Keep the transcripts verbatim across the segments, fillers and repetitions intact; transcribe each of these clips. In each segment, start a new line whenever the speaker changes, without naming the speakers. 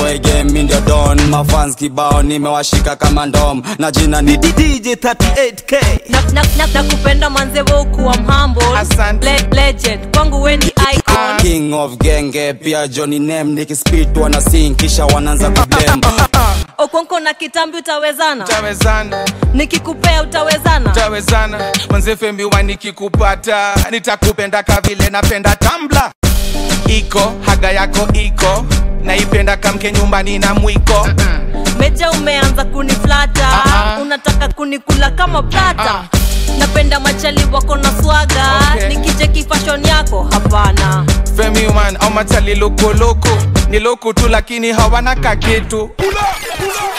high game ndio don. Mafans kibao nimewashika kama ndom. Na jina ni D J thirty-eight K.
Na na na, na kupenda manze wewe kuwa humble. Le legend kwangu wewe ni icon.
King of genge pia Johnny name nikispit wana sing kisha wanaanza kublame.
Okonko na kitambi utawezana?
Utawezana.
Nikikupea utawezana?
Utawezana. Manze Femi wa nikikupata nitakupenda kavile napenda Tumblr. Iko haga yako iko naipenda kamke nyumbani na mwiko.
Meja umeanza kuniflata. uh-uh. Unataka kunikula kama plata. uh. Napenda machali wako na swaga. okay. Nikicheki fashion yako hapana.
Femi man au machali loko loko. Ni loko tu lakini hawana kakitu. Pula pula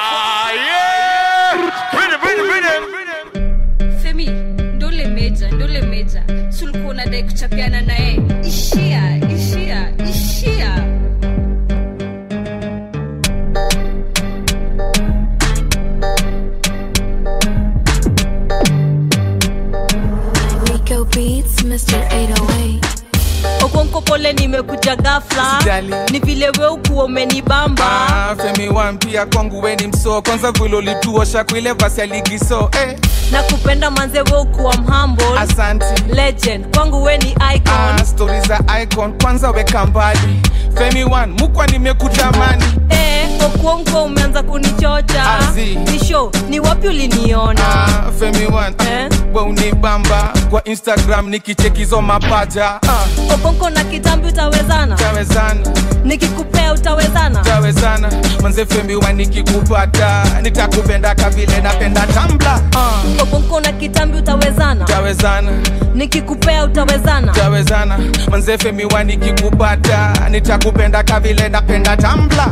fire.
Femi ndole meja ndole meja. Sulko na dai kuchapiana nae. Ishia ishia ishia.
Beats, Mister eight oh eight.
Okonko pole nimekuja ghafla. Ni vile wewe ukuwa umenibamba.
Ah, Femi one pia kwangu wewe ni mso. Kwanza vile ulituosha kuile vasi ya ligiso. Eh.
Na kupenda manze wewe ukuwa humble.
Asante.
Legend kwangu wewe ni icon.
Ah, stories za icon kwanza weka mbali. Femi one mukwa nimekutamani.
Eh, Okonko umeanza kunichocha.
Azi.
Ni show, ni wapi uliniona?
Ah, Femi one eh? Wewe unibamba kwa Instagram nikichekizo mapaja. Ah.
Okonko na kitambi utawezana?
Utawezana.
Nikikupea utawezana?
Utawezana. Manze Femi one nikikupata nitakupenda kavile napenda Tumblr. Ah.
Okonko na kitambi utawezana?
Utawezana.
Nikikupea utawezana?
Utawezana. Manze Femi one nikikupata nitakupenda kavile napenda Tumblr.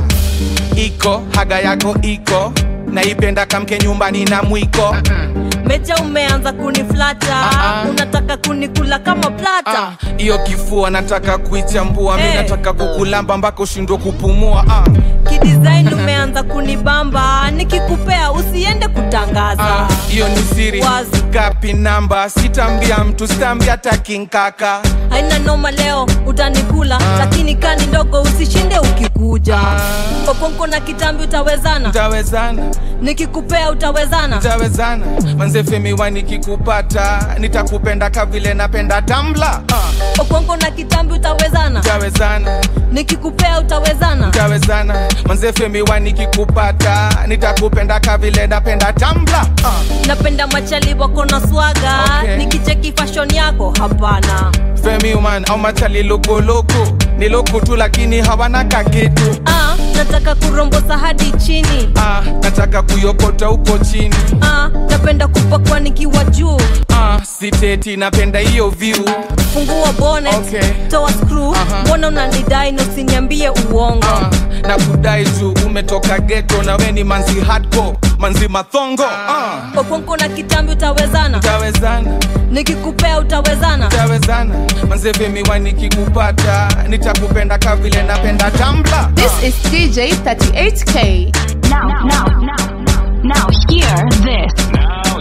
Iko haga yako iko naipenda kamke nyumbani na mwiko.
Meja umeanza kuniflata. uh-uh. Unataka kunikula kama plata.
Iyo uh, kifua nataka kuichambua. hey. Mimi nataka kukulamba mpaka ushindwe kupumua. uh.
Kidesign umeanza kunibamba. Nikikupea usiende kutangaza.
Iyo uh, ni siri. Gapi namba sitambia mtu sitambia taking kaka.
Haina noma leo utanikula. uh. Lakini kani ndogo usishinde ukikuja. uh. Okonko na kitambi utawezana?
Utawezana.
Nikikupea utawezana?
Utawezana. Manze Femi one nikikupata nitakupenda kavile napenda Tumblr. uh.
Okonko na kitambi utawezana?
Utawezana.
Nikikupea utawezana?
Utawezana. Manze Femi one nikikupata nitakupenda kavile napenda Tumblr. uh.
Napenda machali wako na swaga. okay. Nikicheki fashion yako hapana.
Femi man au machali loko loko. Ni loko tu lakini hawana kakitu.
Ah, nataka kurombosa hadi chini.
Ah, nataka kuyokota uko chini.
Ah, napenda kupakwa nikiwa juu.
Ah, siteti napenda hiyo view.
Fungua bonnet, okay. Toa screw. Mbona uh-huh. unanidai na usiniambie uongo.
Ah, na kudai tu umetoka ghetto na we ni manzi hardcore, manzi mathongo. Ah.
Okonko na kitambi utawezana?
Utawezana.
Nikikupea utawezana?
Utawezana. Manze Femi one nikikupata nitakupenda kavile napenda Tumblr.
This is D J thirty-eight K.
Now, now, now, now, now hear this.
Now,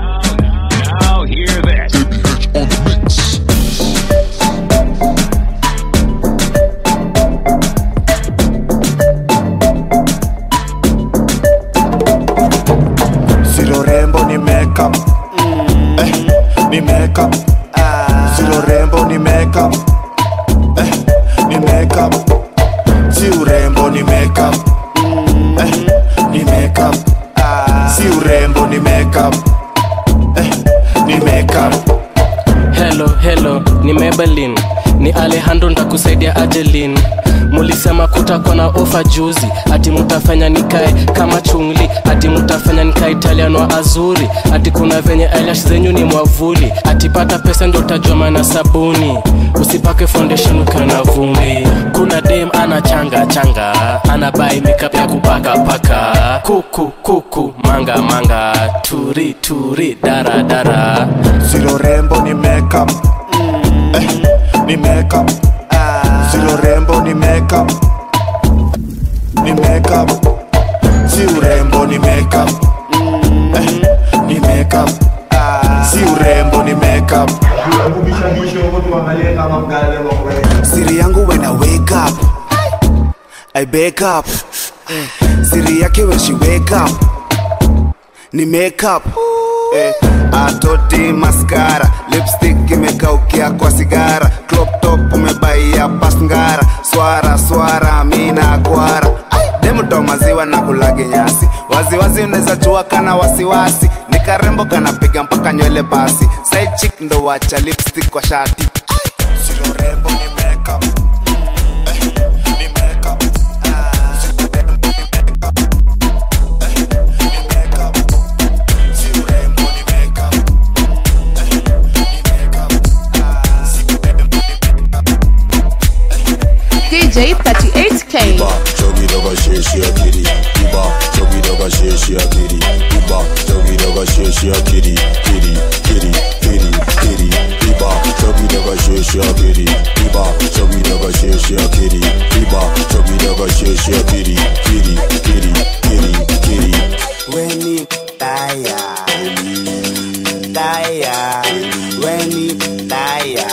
now, now hear this.
On the mix.
Silo rembo ni makeup. Mm. Eh, ni makeup. Ah. Silo rembo ni makeup. Eh, ni makeup. Si urembo ni makeup. Mm. Eh, ni makeup. Ah. Si urembo ni makeup. Eh, ni makeup.
Hello, hello, ni Maybelline. Ni Alejandro nitakusaidia Adeline. Mulisema kutakuwa na ofa juzi. Ati mutafanya nikae kama chungli. Ati mutafanya nikae Italiano wa azuri. Ati kuna venye eyelash zenyu ni mwavuli. Ati pata pesa ndio utajua maana sabuni. Usipake foundation ukana vumbi. Kuna dem ana changa changa. Ana buy makeup ya kupaka paka. Kuku kuku manga manga. Turi turi dara dara.
Silo rembo ni makeup. Mm. Eh, ni makeup. Ah. Silo rembo ni makeup. Ni makeup. Si urembo ni makeup. Mm. Eh, ni makeup. Ah. Si urembo ni makeup. Siri yangu when I wake up, I wake up. Siri yake when she wake up ni makeup. Eh, atoti mascara, lipstick imekaukia kwa sigara, crop top umebaia pasngara, swara swara mina kwara. Demu to maziwa na kulage nyasi, wazi wazi unaweza chua kana wasiwasi, nikarembo kana piga mpaka nywele basi, side chick ndo wacha lipstick kwa shati. Silo rembo ni makeup.
D J thirty-eight K.
Iba, chogi doga sheshi akiri. Iba, chogi doga sheshi akiri. Iba, chogi doga sheshi akiri. Kiri, kiri, kiri, kiri. Iba, chogi doga sheshi akiri. Iba, chogi doga sheshi akiri. Iba, chogi doga sheshi akiri. Kiri, kiri, kiri, kiri.
When you tire, tire. When you tire,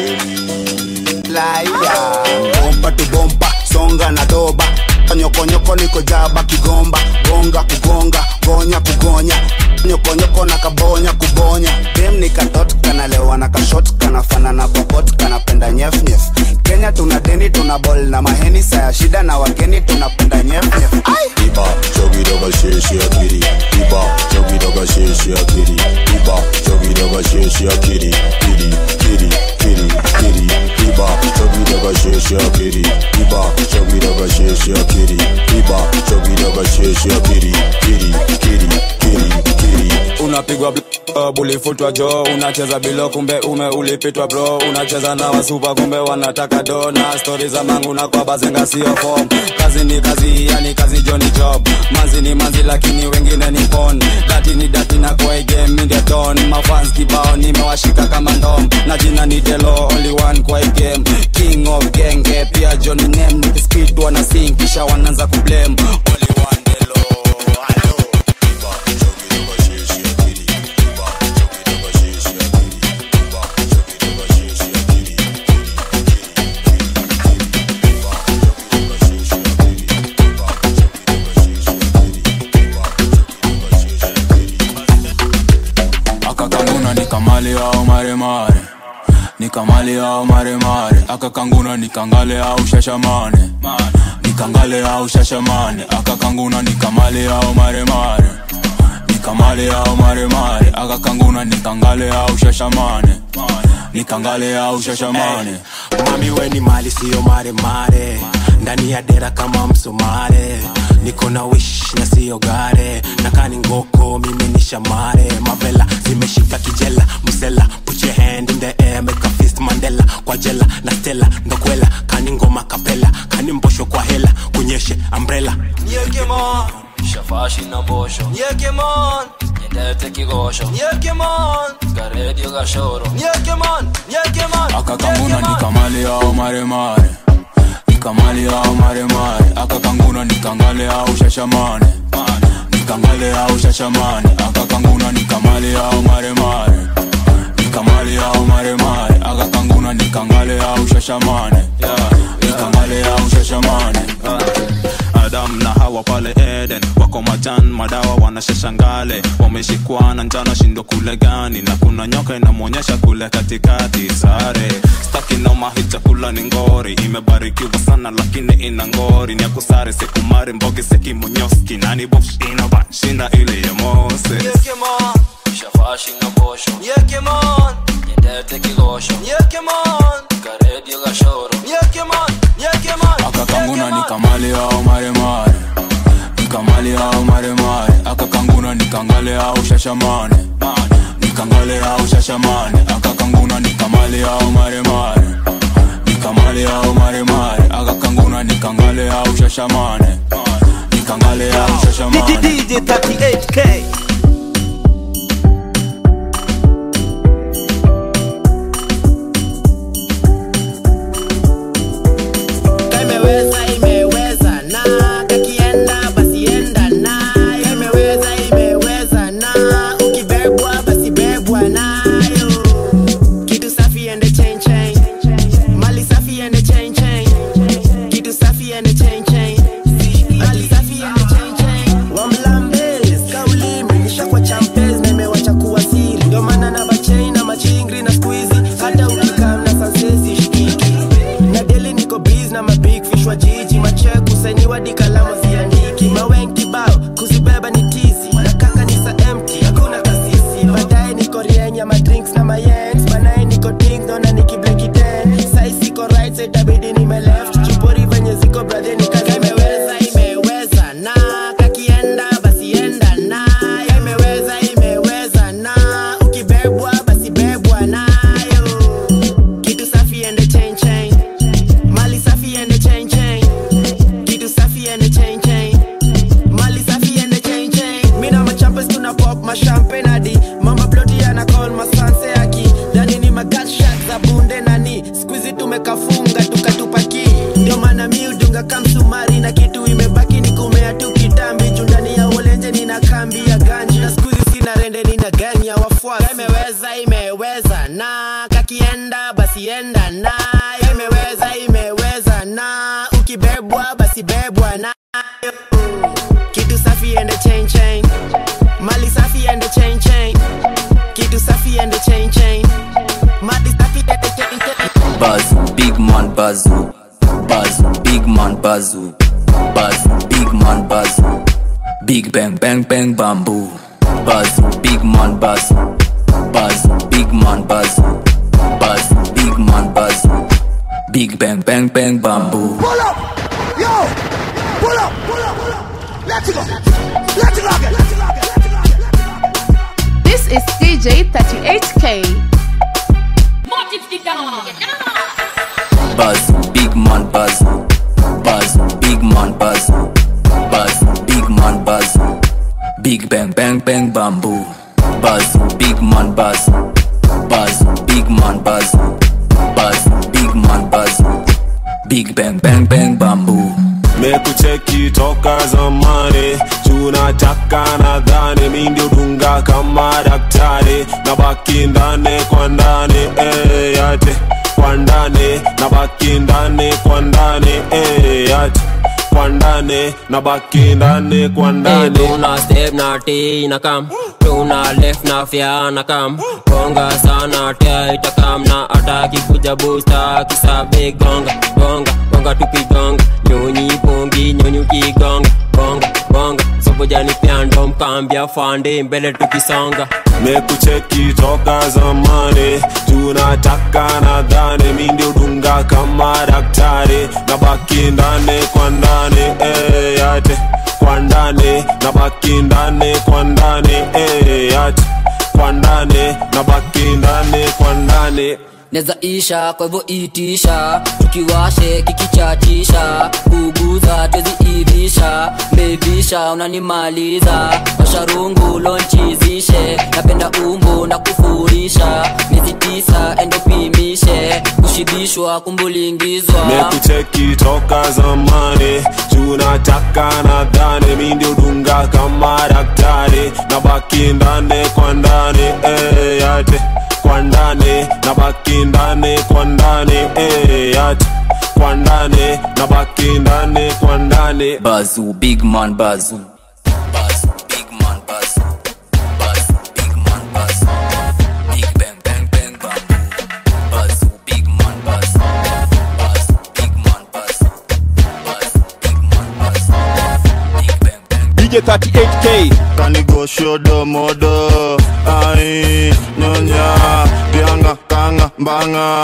liar. Bomba tu bomba, songa na doba. Nyoko nyoko niko jaba kigomba, gonga kugonga, gonya kugonya. Nyoko nyoko na kabonya kubonya. Dem ni katot kana lewa na kashot kana fana na popot kana penda nyef nyef. Kenya tuna deni tuna ball na maheni saya shida na wageni tunapenda nyef nyef.
Iba, chogi doga sheshi akiri. Iba, chogi doga sheshi akiri. Iba, chogi doga sheshi akiri. Kiri, kiri, kiri, kiri. Iba, chogi doga sheshi akiri. Iba, chogi doga sheshi akiri. Iba, chogi doga sheshi akiri. Kiri, kiri, kiri, kiri.
Unapigwa uh, buli futwa jo, unacheza bilo kumbe ume ulipitwa bro, unacheza na wasupa kumbe wanataka do, na stories za mangu na kwa bazenga sio form. Kazi ni kazi, yani kazi Johnny job. Manzi ni manzi lakini wengine ni pon. Dati ni dati na kwa game in the dawn. Mafans kibao nimewashika kama ndom, na jina ni Delo, only one kwa game. King of genge, pia Johnny name, ni speed wana sing kisha wanaanza kublame. Only one Delo.
Nikamali au mare mare, nikamali au mare mare, akakanguna nikangale au shashamane, nikangale au shashamane, akakanguna nikamali au mare mare, nikamali au mare mare, akakanguna nikangale au shashamane, nikangale au shashamane.
Mami we ni mali siyo mare mare, ndani ya dera kama msumare, niko na wish na siyo gare, nakani ngoko mimi ni shamare, mavela zimeshika kijela, mzela, put your hand in the air, make a fist Mandela, kwa jela, na stella, ndokwela, kani ngoma kapela, kani mbosho kwa hela, kunyeshe, umbrella.
Nyekemon, shafashi na mbosho. Nyekemon, nyendete kigosho. Nyekemon, garedio gashoro. Nyekemon, nyekemon,
akakanguna nikamali au mare mare, nikamali au mare mare, akakanguna nikangale au shashamane, nikangale au shashamane, akakanguna nikamali au mare mare, nikamali au mare mare, akakanguna nikangale au shashamane, nikangale au shashamane.
Adam na Hawa pale Eden, wako majan madawa wanashashangale, wameshikwa na njana shindo kule gani, na kuna nyoka inamonyesha kule katikati sare. Staki na mahi chakula ni ngori, imebarikiwa sana lakini ina ngori, ni ya kusare sekumari mbogi seki monyoski, nani bofsh inaban shinda ile ya Moses.
Nyekemon, shafashi na mbosho. Nyekemon, nyendete kigosho. Nyekemon, garedio gashoro. Nyekemon, nyekemon,
akakanguna nikamali au mare mare, nikamali au mare mare, akakanguna nikangale au shashamane, nikangale au shashamane, akakanguna nikamali au mare mare, nikamali au mare mare, akakanguna nikangale au shashamane, nikangale au shashamane.
D J thirty-eight K.
Imeweza imeweza na kakienda basi enda na, imeweza imeweza na ukibebwa basi bebwa nayo, kitu safi ende chain chain, mali safi ende chain chain, kitu safi ende chain chain, mali safi drinks na mayens banae niko ding dona nikibleki ten sai siko right side itabidi nime left chupori venye ziko brother nikaza imeweza imeweza na kakienda basi enda na imeweza imeweza na ukibebwa basi bebwa nayo kitu safi and the chain chain mali safi and the chain chain kitu safi and the chain chain mali safi and the chain chain mina machampes tuna pop ma champagne hadi mama bloody ana call ma sanse aki dani ni magat shot za bunde nani squeeze tumekafunga tukatupaki ndio maana mi udunga kamsumari na kitu imebaki ni kumea tu kitambi jundani ya olenje nina kambi ya ganji na squeeze sina rende nina gang ya wafuasi imeweza imeweza na kakienda basi enda na imeweza imeweza na ukibebwa basi bebwa na kitu safi and the chain chain mali safi and the chain chain kitu safi and the chain chain mali safi and the chain chain
Bazoo, big man bazoo. Bazoo, big man bazoo. Bazoo, big man bazoo. Big bang bang bang bamboo. Bazoo, big man bazoo. Bazoo, big man bazoo. Bazoo, big man bazoo. Big bang bang bang bamboo.
Pull up, yo, pull up, pull up, pull up. Let's go, let's go again.
This is D J thirty-eight K.
Bazoo, big man bazoo. Bazoo, big man bazoo. Bazoo, big man bazoo. Big bang bang bang bamboo. Bazoo, big man bazoo. Bazoo, big man bazoo. Bazoo, big man bazoo. Big bang bang bang bamboo.
Mekucheki toka zamani, tunataka nadhani mi ndio dunga kama daktari, nabaki ndani kwa ndani eh yate, kwa ndani nabaki ndani kwa ndani eh yate, kwa ndani nabaki ndani kwa ndani.
Hey, tuna step na T na kam, tuna left na fya na kam, gonga sana tia itakam na ataki kuja booster kisabe gonga gonga gonga tukigonga nyonyi pongi nyonyi kigonga gonga gonga sobo jani piando mkambia fande mbele tukisonga.
Mekucheki toka zamani, tunataka nadhani mi ndio dunga kama daktari, nabaki ndani kwa ndani eh yate, kwa ndani nabaki ndani kwa ndani eh yate, kwa ndani nabaki ndani kwa ndani.
Neza isha kwa hivyo itisha, tukiwashe kikichatisha, kuguza twezi ivisha, mevisha unanimaliza, washarungu lonchizishe, napenda umbo na kufurisha, miezi tisa endopimishe, kushibishwa kumbulingizwa.
Mekucheki toka zamani, tunataka nadhani mi ndio dunga kama daktari, nabaki ndani kwa ndani eh yate, kwa ndani nabaki ndani kwa ndani eh yate, kwa ndani nabaki ndani kwa ndani.
Bazoo, big man bazoo. Bazoo, big man bazoo. Bazoo, big man bazoo. Big bang bang bang bamboo. Bazoo, big man bazoo. Bazoo, big man bazoo. Bazoo, big man bazoo. Big bang bang.
D J thirty-eight K. Kanigo shodo modo. Ai, nyonya. Bianga kanga banga.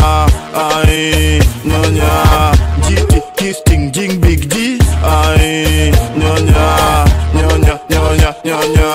Ai, nyonya. Jiti kisting jing big G. Ai, nyonya. Nyonya, nyonya, nyonya.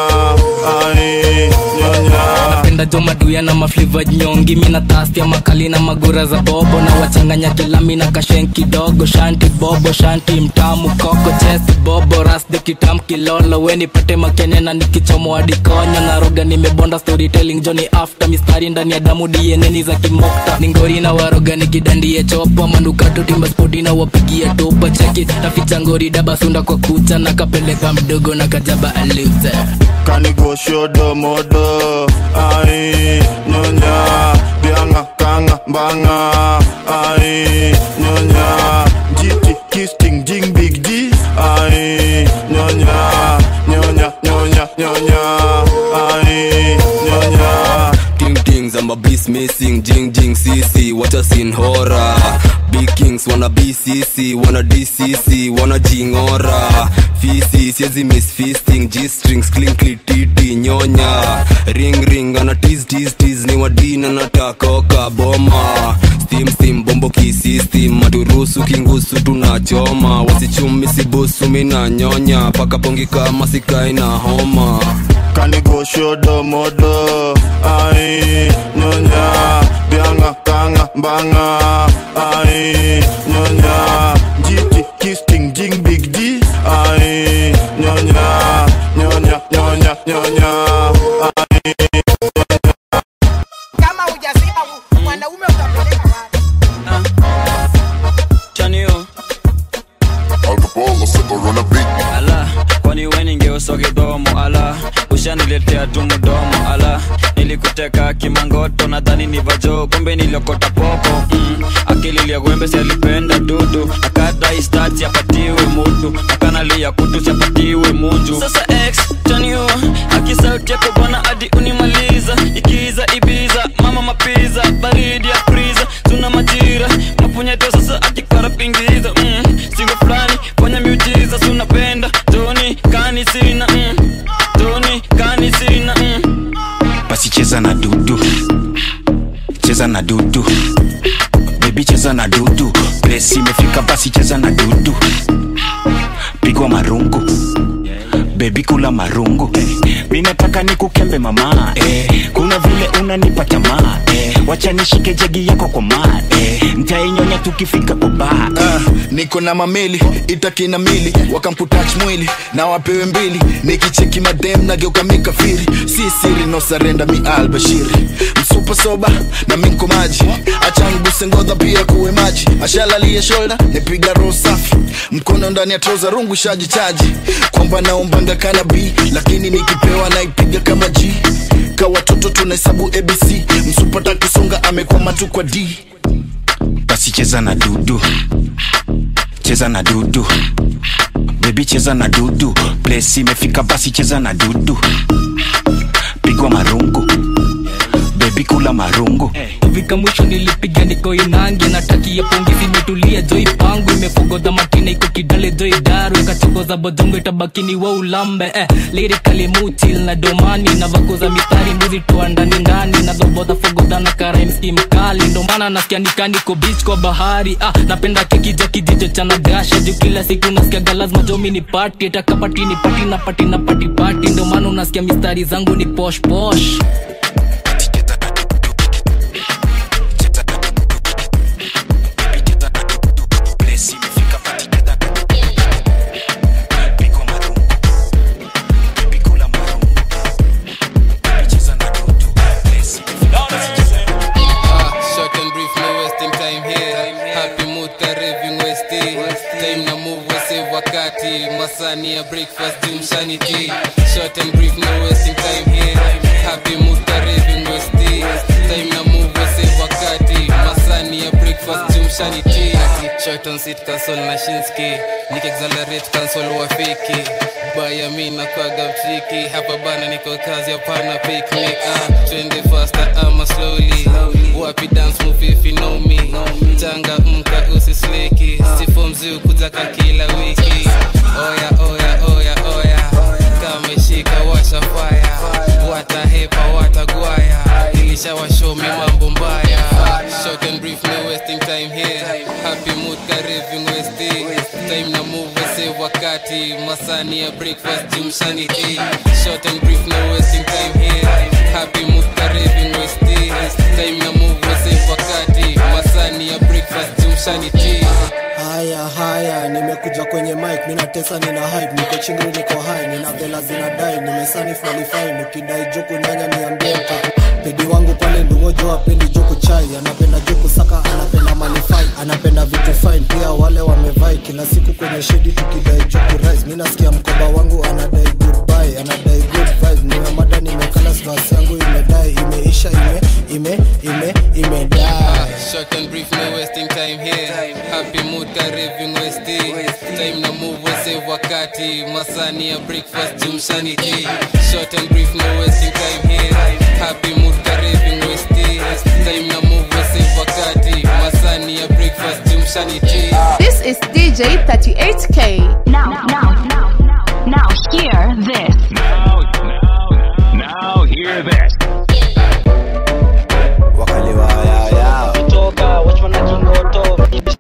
Ai, nyonya.
Napenda jo maduya na mafliva nyongi, mina tasti ya makali na magura za bobo, na wachanganya kilami na kashen kidogo, shanti bobo, shanti mtamu koko, chesi bobo, rasde kitam kilolo, weni pate makene na nikichomo wadikonya, na roga nimebonda storytelling, joni after mistari ndani ya damu D N A ni za kimokta, ningori na waroga nikidandie chopo, manukato timba spoti na wapigia topa, cheki taficha ngori daba sunda kwa kucha, na kapeleka mdogo na kajaba aluze.
Kanigo shodo modo. Ai, nyonya. Bianga kanga banga. Ai, nyonya. Jiti kisting jing big G. Ai, nyonya. Nyonya, nyonya, nyonya. Ai, nyonya.
Ting ting kings, I'm a beast missing. Jing jing C C, what a scene horror. Big kings wanna B C C, wanna D C C, wanna jingora. Fisi, siezi miss feasting. G-strings, clinkly, titi, nyonya. Ring ring, ana tease tease tease. Ni wadina nataka oka boma. Steam steam, bombo kisistem. Maturusu kingusu tunachoma. Wasichumi sibusu mina nyonya. Paka pongi kama sikai na homa.
Kanigo shodo modo. Ai, nyonya. Bianga, kanga, banga. Ai, nyonya. Jiti, kisting, jing, big D. Ai, nyonya. Nyonya, nyonya, nyonya. Ai,
kama hujasema mwanaume utapeleka wapi?
Chanio
Alcohol, siko beat.
ala kwani wewe ningeosoge domo ala ushaniletea tu mdomo ala nilikuteka kimangoto nadhani ni vajo kumbe niliokota popo mm. akili ya gwembe si alipenda dudu akada istati apatiwe mudu akanalia kutu chapatiwe munju sasa ex chanio akisauti yako bwana hadi unimaliza ikiza ibiza mama mapiza baridi ya freezer tuna majira mapunyeto sasa akikara pingiza mm. singo fulani fanya miujiza tunapenda Tony kani sina mm. Tony kani sina mm.
basi cheza na dudu cheza na dudu baby cheza na dudu presi imefika basi cheza na dudu pigwa marungu baby kula marungu mimi nataka nikukembe mama eh kuna vile unanipa tamaa eh wacha nishike jagi yako kwa maa eh nitainyonya tukifika kwa bar
uh, niko na mameli itakina mili wakamputouch mwili na wapewe mbili nikicheki madem na geuka mikafiri si siri no surrender mi albashiri msupa soba na minko maji acha nguse ngodha pia kuwe maji ashalalia shoulder nipiga roho safi mkono ndani ya trouser rungu shaji chaji kwamba naombanga kana B lakini nikipewa naipiga kama G kwa watoto tunahesabu A B C msupata kusonga amekwama tu kwa D
basi cheza na dudu cheza na dudu baby cheza na dudu place imefika basi cheza na dudu pigwa marungu baby kula marungu
kufika mwisho nilipiga niko inangi natakia pongezi imetulia joi pangu imefogodha makina iko kidale joi daru ikachokoza bodongo itabakini wa ulambe eh lyrically mutil na domani na vakoza mistari mbuzi toa ndani ndani na dhobodha fogodha na karaim skim kali ndo maana nasikia nikani ko beach kwa bahari ah napenda keki ja kijicho cha nagasha juu kila siku nasikia galazma jomi ni party takapati ni party na party na party party ndo maana unasikia mistari zangu ni posh posh
Masani ya breakfast jumshani tea. Short and brief, no wasting time here. Happy mood raving westi. Time na move wase wakati. Masani ya breakfast jumshani tea. Short on seat console na Shinski. Nik accelerate console wa fiki. Baya mina kwa gavtriki. Hapa bana niko kazi ya pana picnic. Ah, twende faster ama slowly. Wapi dance move if you know me. Changa mka usisleki. Sifo mziu kutaka kila wiki. Oya, oya, oya, oya. Kama shika washa fire. Watahepa, watagwaya. Nilisha washow me mambo mbaya. Short and brief, no wasting time here. Happy mood kareving westi. Time na move wase wakati. Masani ya breakfast jumshani tea. Short and brief, no wasting time here. Happy mood kareving westi. Time na move wase wakati. Masani ya breakfast jumshani tea.
Haya haya nimekuja kwenye mic mina tesa nina hype niko chingri niko high nina vela zinadai nimesani qualify ukidai joko nyanya niambie mtaka pedi wangu pale ndugo jo apendi joko chai anapenda joko saka anapenda malifai anapenda vitu fine pia wale wamevai kila siku kwenye shedi tukidai joko rise mimi nasikia mkoba wangu anadai goodbye anadai good vibes nimemada nimekala stress yangu imedai imeisha ime ime ime imedai.
Short and brief, no wasting time here. Happy mood kareving westi. Time na move wase wakati. Masani ya breakfast jumshani tea. Short and brief, no wasting time here. Happy mood kareving westi. Time na move wase wakati. Masani ya breakfast jumshani tea.
This is D J thirty-eight K.
Now, now, now, now, now hear this.
Now, now, now hear this.
Wakaliwa ya ya
Toka, watchman akingoto.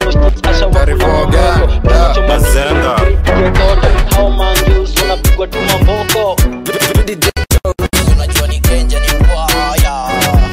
Karifoga Bazenga
How man use unapigwa tu mamboko.
Unajua ni Kenja ni kwaya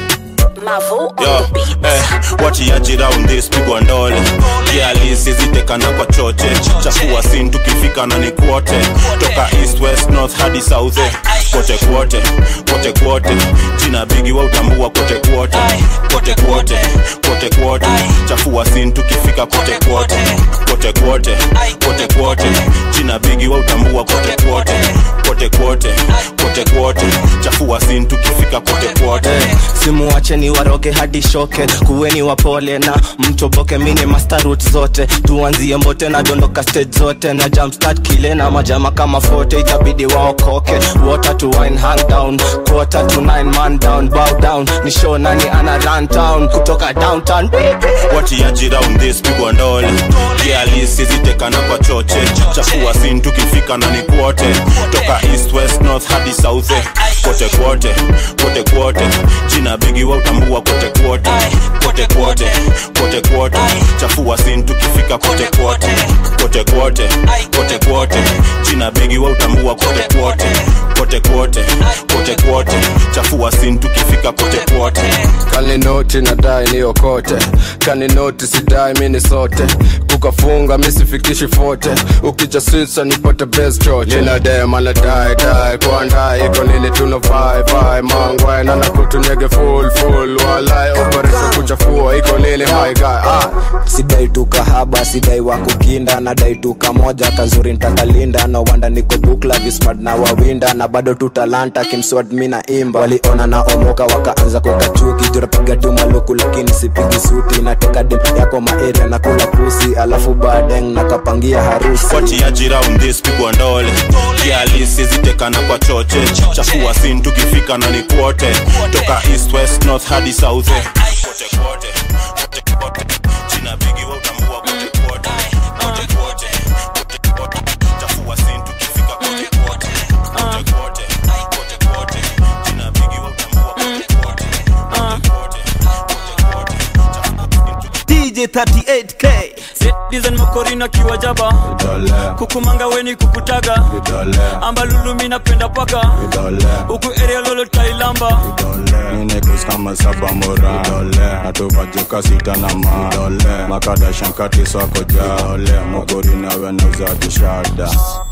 Yo, eh, wachiaji round this pigwa ndole. Kiali sizitekana kwa choche. Chafua sin tukifika na ni kwote. Toka east, west, north hadi south eh. Kote kwote, kote kwote. Jina bigi wa utambua kote kwote. Kote kwote, kote kwote. Chafua sin tukifika kote kwote. Kote kwote, kote kwote. Jina bigi wa utambua kote kwote. Kote kwote, kote kwote. Chafua sin tukifika kote kwote.
Simuache ni waroge hadi shoke. Kuweni wapole na mtoboke. Mini master route zote. Tuanzie mbote na dondoka stage zote. Na jump start kile na majama kama forte. Itabidi waokoke. Water to wine hang down. Quarter to nine man down. Bow down. Ni show nani ana run town. Kutoka downtown.
Wachiaji round this pigwa ndole. Kiali sizitekana kwa choche. Chafua sin tukifika na ni kwote. Toka east, west, north hadi south eh. Kote kwote, kote kwote. Jina bigi wa utambua kote kwote. Kote kwote, kote kwote. Chafua sin tukifika kote kwote. Kote kwote, kote kwote. Jina bigi wa utambua kote kwote. Kote kwote, kote kwote. Chafua sin tukifika kote kwote.
Kani noti na dai ni okote. Kani noti sidai mini sote. Kukafunga misifikishi fote. Ukija sinsa nipate best choche. Nina dem ala dai dai. Kwa ndai iko nini tuna vai vai. Mangwai na nakutu nyege full full. Walai operation kuchafua iko nini my guy ah.
Sidai tu kahaba, sidai wakukinda. Nadai tu kamoja kazuri ntakalinda. No wanda niko bukla vismart na wawinda. Na bado tu talanta kimswad mina imba. Waliona na omoka wakaanza kukachuki. Jura piga tu maluku lakini sipigi suti. Nateka dem yako maeria na kula pusi. Alafu badeng na kapangia harusi.
Wachiaji round this pigwa ndole. Kiali sizitekana kwa choche. Chafua sin tukifika na ni kwote. Toka east, west, north hadi south eh. Kote kwote, kote kwote. Jina bigi wa utambua kote kwote. Kote kwote, kote kwote. Chafua sin tukifika kote kwote. Kote kwote, kote kwote. Jina bigi wa utambua kote kwote. Kote kwote, kote kwote.
D J thirty-eight K. Set design makorina kiwa jaba. Kukumanga weni kukutaga. Amba lulu mina penda paka. Uku area lolo tailamba.
Nine kuskama saba mora Atubajuka sita na ma Makada shankati swako ja Mokori na wenauza dishada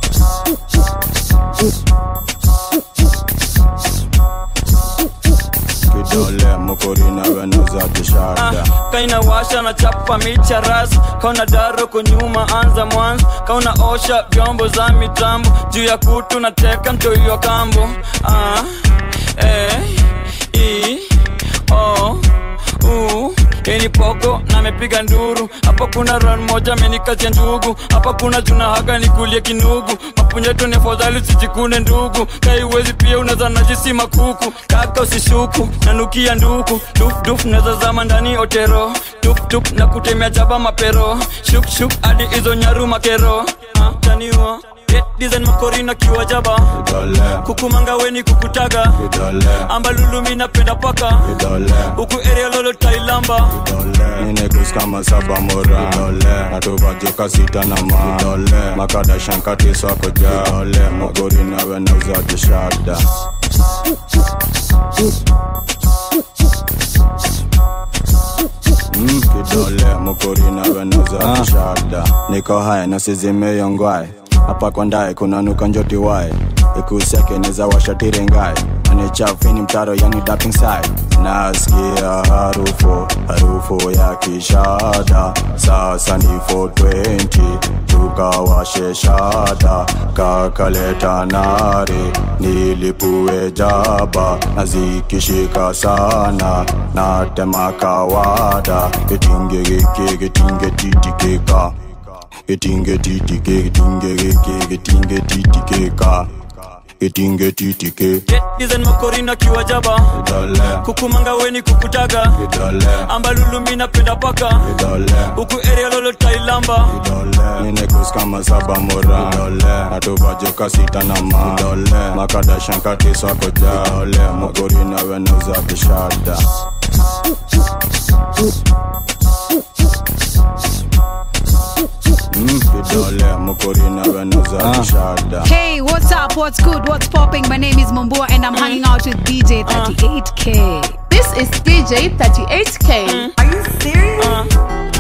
Kidole mokori na wenauza dishada
Kaina washa na chapa micha ras. Kauna daro kunyuma anza mwanzo. Kauna osha vyombo za mitambo. Juu ya kutu na teka mtoyo kambo ah, eh, i, o, u. Yeni poko na mepiga nduru. Hapa kuna run moja menikazi ya ndugu. Hapa kuna juna haga nikulie kinugu. Mapunyeto ni afadhali sijikune ndugu. Kaiwezi pia unaza najisi makuku. Kaka usishuku nanukia nduku. Duf duf naza zama ndani otero. Tup tup na kutemea jaba mapero. Shuk shuk adi izo nyaru makero ah, taniwa design makorina kiwa jaba. Kukumanga weni kukutaga. Amba lulu mina penda paka. Uku area lolo tailamba.
Nine kuskama saba mora Atubajuka sita na ma Makada shankati swako ja Mokori na wenauza dishada Mm, kidole mokori na wenauza dishada Niko hai na sizime yongwai. Hapa kwa ndae kuna nuka njoti wae. Ikusiake neza washatire ngai.
ni chafini mtaro yani dapping side. Nasikia harufu, harufu ya kishada. Sasa ni four twenty, tukawashe shada. Kakaleta nare, nilipue jaba. Nazikishika sana, natema kawada. Getinge geke, getinge titikeka. Getinge titike, getinge geke, getinge titikeka. Getinge titike.
Dizen makorina kiwa jaba. Kukumanga weni kukutaga. Ambalulu mina penda paka. Uku area lolo tailamba.
Nine kus kama saba mora. Atuba joka sita na ma. Makada shankati swako ja. Makorina wenuza kishada.
Hey, what's up? What's good? What's popping? My name is Mumbua and I'm hanging out with D J thirty-eight K.
This is D J thirty-eight K.
Are you serious?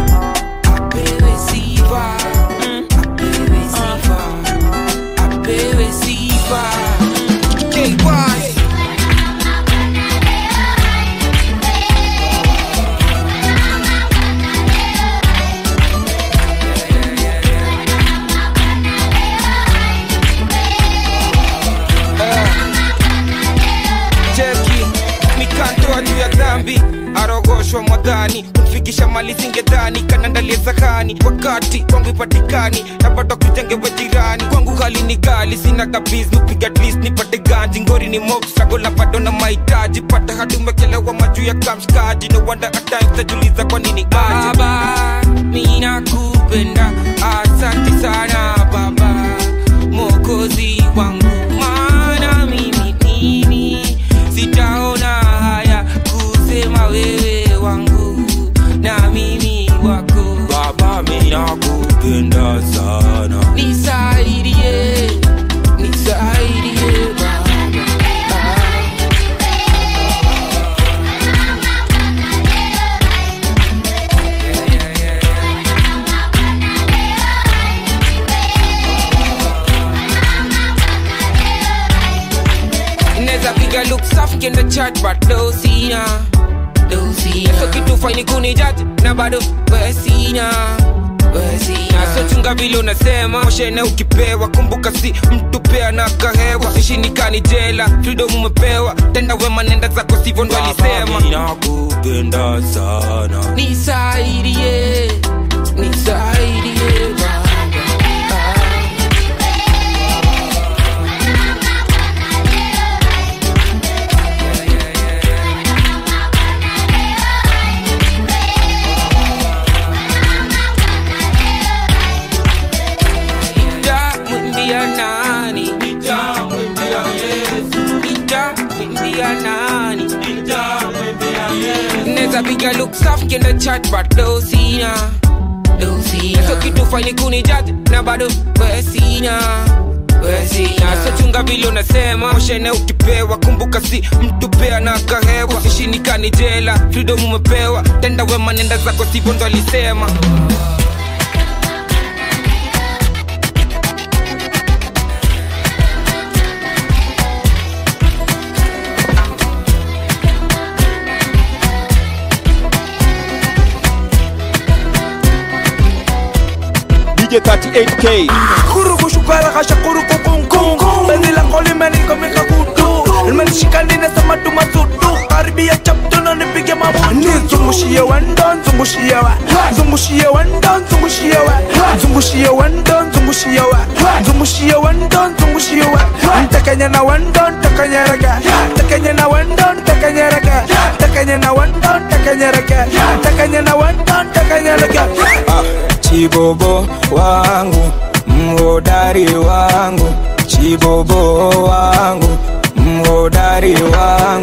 Arogoshwa mwadhani kufikisha mali zingedhani kanandalia zakani wakati kwangu ipatikani na bado kujenge wa jirani kwangu hali ni gali sina kabiz nupiga at least nipate ganji ngori ni mob struggle na bado na mahitaji pata hadi umekelewa majuu ya kamshkaji no wonder at times tajuliza kwa nini aje baba mimi nakupenda asante sana baba mokozi wangu maana mimi mimi sitaona haya kusema wewe wangu na mimi wako baba mimi nakupenda sana nisaidie nisaidie baba neza piga look safi kenda chat but don't see na so kitu faini kunijaji na bado wesina wesina so chunga vile unasema moshene ukipewa kumbuka si mtu pea na kahewa sishinikani jela freedom umepewa tenda wema nenda zako sivyo ndo alisema nakupenda sana nisaidie nisaidie baba neza piga look safi kenda chat but don't see na don't see na so kitu faini kunijaji na bado wesina wesina so chunga vile unasema moshene ukipewa kumbuka si mtu pea na kahewa sishinikani jela freedom umepewa tenda wema nenda zako sivyo ndo alisema
D J thirty-eight K.
Kurugu shukara kasha kurugu kung Bezi la koli meni komika kutu Ilmeni shikani nesa matu masutu Karibia chaptu na nipige mabutu Nizungushie wendon, zungushie wa Zungushie wendon, zungushie wa Zungushie wendon, zungushie wa Zungushie wendon, zungushie wa Ntakanya na wendon, takanya raga Takanya na wendon, takanya raga Takanya na wendon, takanya raga Takanya na wendon, takanya raga
Chibobo wangu, mhodari wangu. Chibobo wangu, mhodari wangu.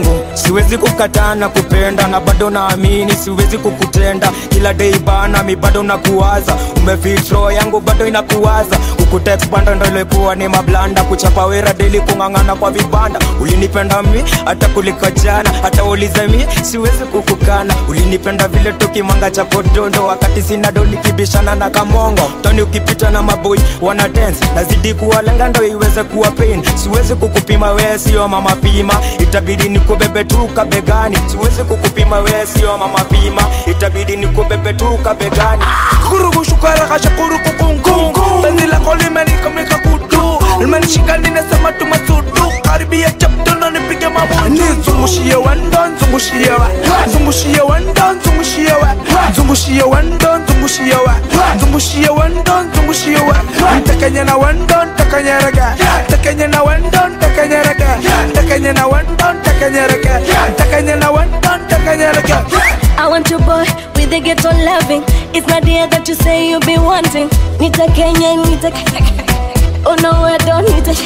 siwezi kukataa na kupenda na bado naamini siwezi kukutenda kila day bana mi bado nakuwaza umefitro yangu bado inakuwaza kukutext banda ndo ilikuwa ni mablanda kuchapa wera daily kungangana kwa vibanda ulinipenda mi hata kuliko jana hata ulize mi siwezi kukukana ulinipenda vile tukimanga cha podondo wakati sina doli kibishana na kamongo toni ukipita na maboy wana dance nazidi kuwalenga ndo iweze kuwa pain siwezi kukupima wewe sio mama pima itabidi nikubebe tu kabegani siwezi kukupima wewe sio mama pima itabidi nikubebe tu kabegani
kurugu shukara kasha kurugu kungu benzi la koli meni kamika kudu ilmenishika ninasema tumasudu karibia chapto na nipige mabudu zungushie wendon zungushie wa zungushie wendon zungushie wa zungushie wendon zungushie wa zungushie wendon zungushie wa ntakanya na wendon takanya raga takanya na wendon takanya raga takanya na wendon takanya raga takanya na wendon takanya raga
I want your boy with the ghetto loving. It's not the air that you say you be wanting. Nita Kenya, Nita oh no, I don't need it.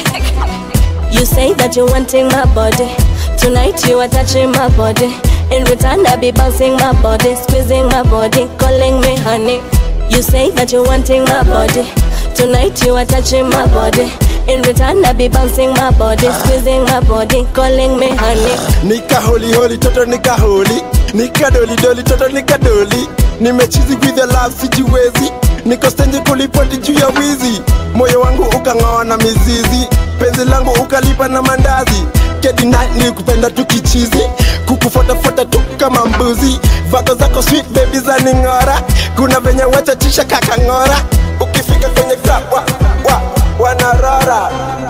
You say that you're wanting my body. Tonight you are touching my body. In return I be bouncing my body, squeezing my body, calling me honey. You say that you're wanting my body. Tonight you are touching my body. In return I be bouncing my body, squeezing my body, calling me honey.
Nika holy holy toto nika holy. Nika doli doli toto nika doli. Nimechizi with the love sijiwezi. Niko stenje kulipoti juu ya wizi. Moyo wangu ukangawa na mizizi. Penzi langu ukalipa na mandazi. Kedi night ni kupenda tukichizi. Kukufuata fuata tu kama mbuzi. Vako zako sweet baby za ningora. Kuna venye wacha tisha kakangora. Ukifika kwenye club wa, wa, wanarara.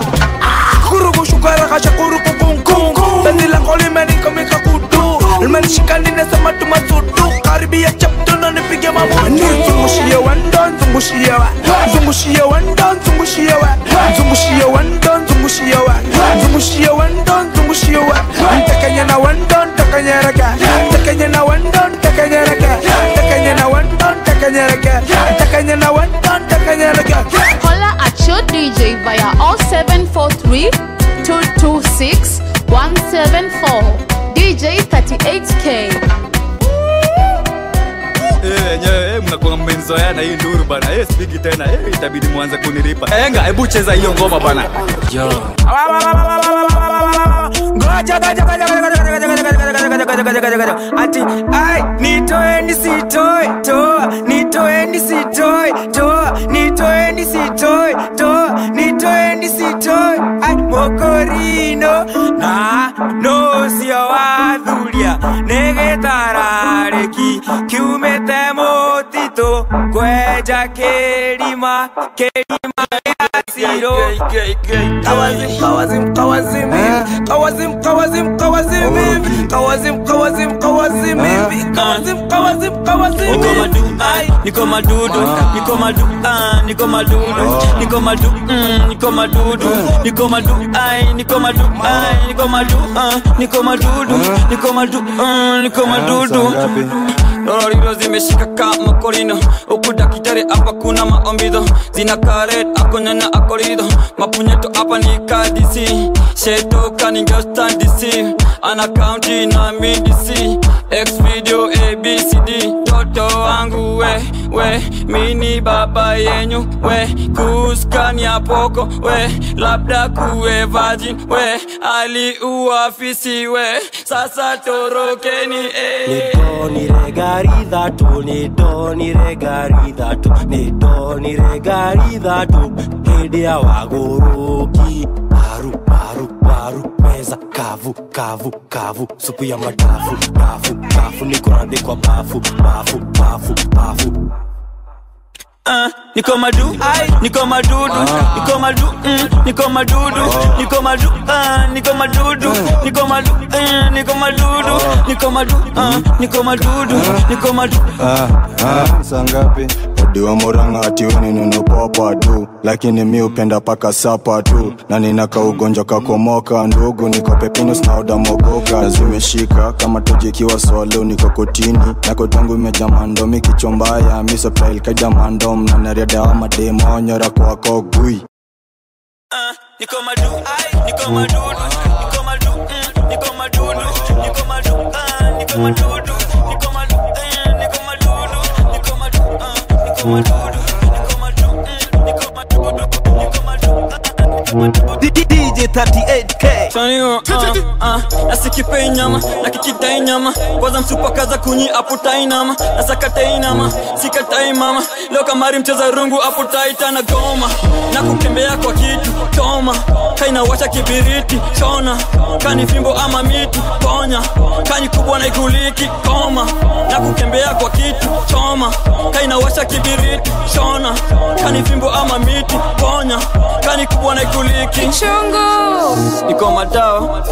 Kurugu shukara kasha kurugu kungu benzi la koli meni kamika kudu ilmenishika ninasema tumasudu karibia chapto na nipige mabudu zungushie wendon zungushie wa zungushie wendon zungushie wa zungushie wendon zungushie wa zungushie wendon zungushie wa ntakanya na wendon takanya raga takanya na wendon takanya raga takanya na wendon takanya raga takanya na wendon takanya raga.
Holla at your D J via oh seven four three, two two six, one seven four. D J thirty-eight K.
Eh, nyewe mnakuwa mmenzoea na hii nduru bana. Eh, spiki tena. Eh, itabidi muanze kunilipa. Enga, hebu cheza hiyo ngoma bana. Yo. Ngoja ngoja ngoja ngoja. Ati ai nitoe nisitoe toa nitoe nisitoe toa nitoe nisitoe toa nitoe nisitoe ai mokorino na no sio wadhuria negetarareki kiumete motito kweja kerima kerima asiro
kawazim kawazim kawazim kawazim kawazim kawazim kawazim kawazim kawazim kawazim kawazim kawazim
niko madu ai niko madudu niko madu ah niko madudu niko madu niko madudu niko madu ai niko madu ai niko madu ah niko madudu niko madu ah niko madudu Loriro zimeshika kama korino ukuta kitare hapa kuna maombido zina karet akonyanya akorido mapunyeto hapa ni kadisi sheto kaninga stand D C ana county na mid C X video A B C D toto wangu we we mini baba yenyu we kuskania poko we labda kuwe virgin we ali uafisi we sasa torokeni eh
Nitoni regarida tu, nitoni regarida tu, nitoni regarida tu, hedia wagoroki, paru paru paru, meza kavu kavu kavu, supu ya madafu dafu dafu, niko rande kwa bafu bafu bafu bafu.
Uh, niko madu, niko madudu, niko madu, mm, niko madudu, niko madu, uh, niko madudu, niko madu, uh, niko madudu, niko madu, uh, niko madudu, niko madu.
Ah, ah, sangapi? Diwa moranga ati weni nunu popa tu, lakini mi upenda paka sapa tu, na ninaka ugonjwa kakomoka ndugu, niko pepinus na oda mogoka zimeshika kama tujikiwa swalo, niko kotini na kotangu meja mandomi kichombaya miso prail kaja mandom na nariada wa mademo nyora kwa kogui.
Uh, niko madu, niko madudu, niko madu, mm, niko madudu, niko madudu, ah, niko madudu, niko madudu, eh, niko madudu, niko madudu, ah, niko madudu, niko madudu, niko madudu, niko madudu.
D J thirty-eight K.
Chanio, ah, ah, nasikipei nyama, nakikidai nyama. Kwanza msupa kaza kunyi aputai nama, nasakatai nama, sikatai mama. Leo kamari mcheza rungu aputai tana goma. Na kukembea kwa kitu, toma. Kaina washa kibiriti, chona. Kani fimbo ama miti, ponya. Kani kubwa na ikuliki, koma. Na kukembea kwa kitu, choma. Kaina washa kibiriti, chona. Kani fimbo ama miti, ponya. Kani kubwa na ikuliki
Chungu
niko madao